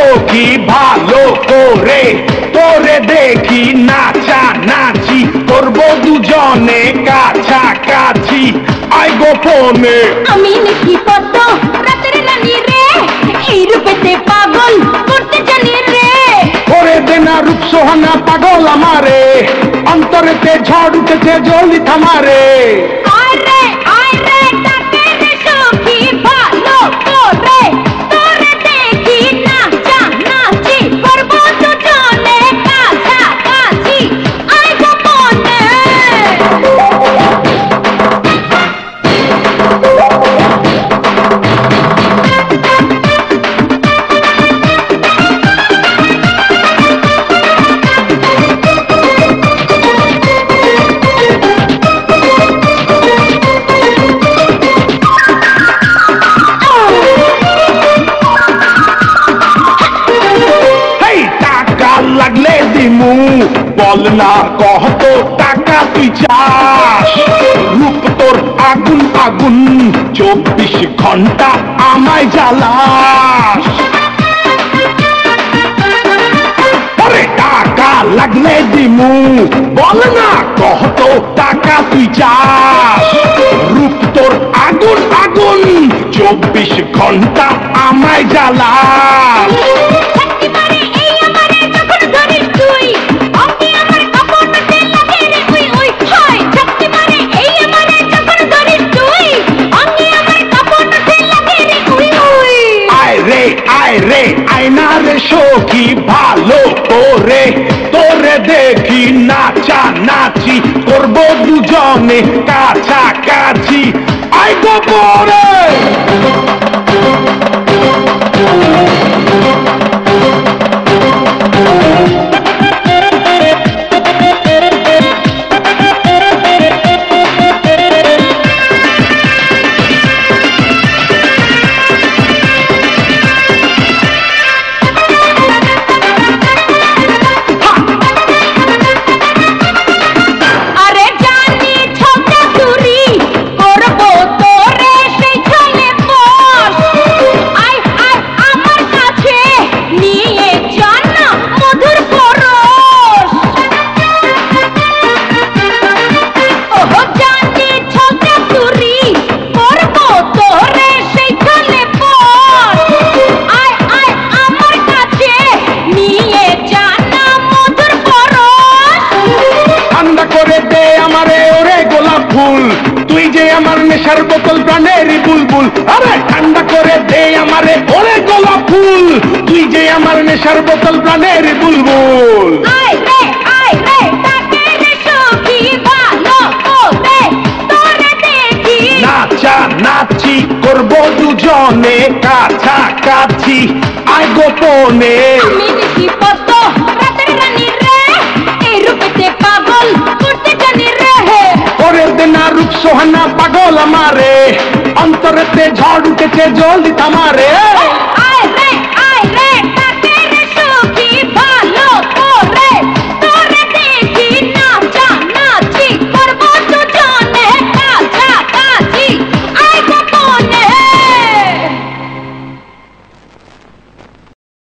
সখী ভালো করে তোরে দেখি নাচা নাচি করবো দুজনে কাছাকাছি আই গোপনে আমি নাকি পদ্ম রাতের রানী রে এই রূপেতে পাগল করতে জানি রে করে দেনা রূপ সোহানা পাগল আমারে অন্তরেতে ঝড় উঠেছে জলদি থামারে আয় রে ডাকে রে সখী ভালো করে তোরে দেখি নাচা নাচি করবো দুজনে কাছাকাছি আই গোপনে লাগলে দিমু বল না কত টাকা তুই চাস রূপ তোর আগুন আগুন 24 ঘন্টা আমায় জ্বালাস আরে টাকা লাগলে দিমু বল না কত টাকা তুই চাস রূপ তোর আগুন আগুন 24 ঘন্টা আমায় জ্বালাস রে আয়না রে সখী ভালো করে তোরে দেখি নাচা নাচি করবো দুজনে কাছাকাছি আই গোপনে তুই যে আমার নেশার বোতল প্রাণের বুলবুল আরে ঠান্ডা করে দে আমারে ওরে গোলাপ ফুল তুই যে আমার নেশার বোতল প্রাণের বুলবুল আয় রে ডাকে রে সখী ভালো করে তোরে দেখি নাচা নাচি করবো দুজনে কাছাকাছি আয় গোপনে আমি নাকি পদ্ম রাতের রানী রে এই রূপেতে পাগল করতে জানি রে করে দেনা রূপ সোহানা পাগল আমারে অন্তরেতে ঝড় উঠেছে জলদি থামারে